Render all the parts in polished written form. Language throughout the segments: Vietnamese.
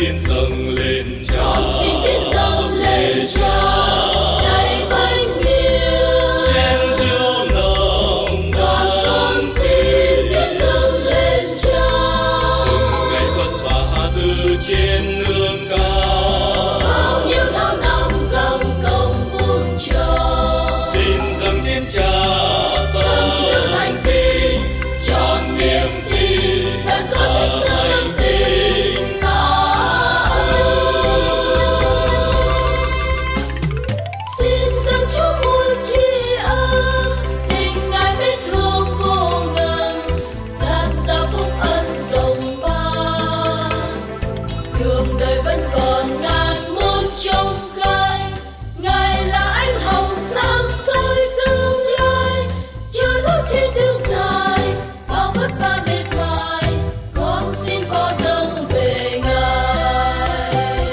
tiên dâng lên Cha. Con xin tiên dâng lên Cha. Này bánh nghiêng Chén rượu nồng đoàn con xin tiên dâng lên Cha. ngày vất vả từ trên nương cao. Bao nhiêu tháng năm gắng công vun trồng. Xin dâng tiên Cha Tâm tư thành tín tròn niềm tin. Đoàn con thích dâng tình ta ơn. Xin dâng Chúa muôn tri ân. Tình Ngài biết thương vô ngần. Dạt dào phúc ân rộng ban. Đường đời vẫn còn ngàn muôn trông gai. Ngài là ánh hồng sáng soi tương lai. Chúa dấu trên đường dài bao vất vả mệt mỏi. Con xin phó dâng về Ngài.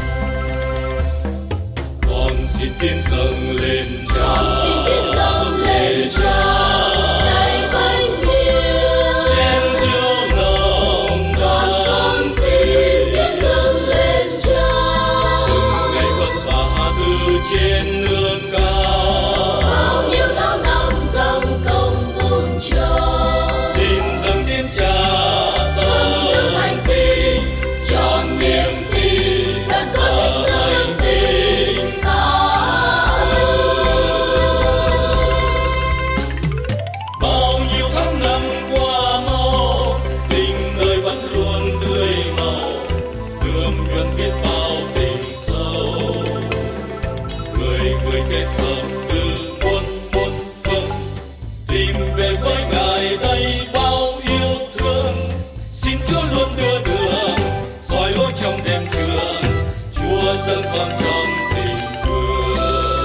con xin tiên dâng lên Cha. Con xin tiên dâng lên Cha. Này bánh nghiêng Chén rượu nồng đoàn con xin tiên dâng lên Cha. ngày vất vả từ trên nương cao. Bao nhiêu tháng năm gắng công vun trồng. Xin dâng tiên Cha Tâm tư thành tín tròn niềm tin. Đoàn con thích dâng tình ta ơn. bao nhiêu tháng năm qua mau, tình đời vẫn luôn tươi màu, gươm nhuần biết bao tình sâu. Người người kết hợp từ muôn muôn phương, tìm về với Ngài đây bao yêu thương. Xin Chúa luôn đưa đường, soi lối trong đêm trường. Chúa dâng con trong tình thương.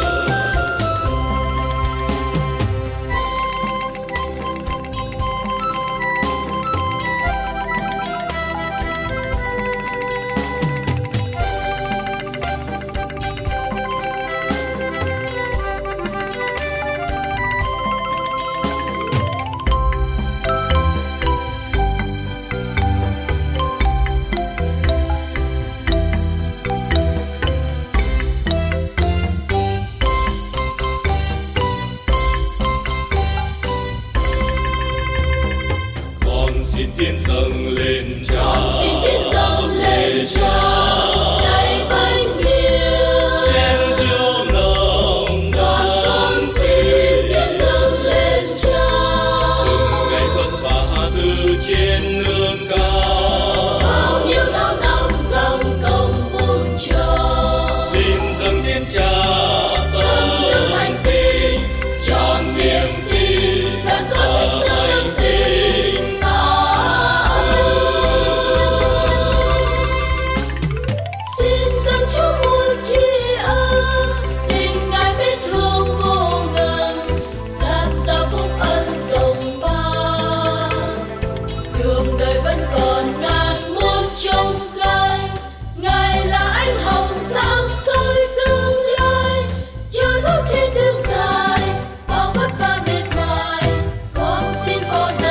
Con xin tiên dâng lên Cha. Con xin tiên dâng lên Cha. Này bánh nghiêng Chén rượu nồng đoàn con xin tiên dâng lên Cha. ngày vất vả từ trên nương cao. Bao nhiêu tháng năm gắng công vun trồng. Xin dâng tiên Cha Tâm tư thành tín tròn niềm tin. Đoàn con thích dâng tình ta ơn. Xin dâng Chúa muôn tri ân. Tình Ngài biết thương vô ngần. Dạt dào phúc ân rộng ban. Đường đời vẫn còn ngàn muôn trông gai. Ngài là ánh hồng sáng soi tương lai. Chúa dấu trên đường dài bao vất vả mệt mỏi. Con xin phó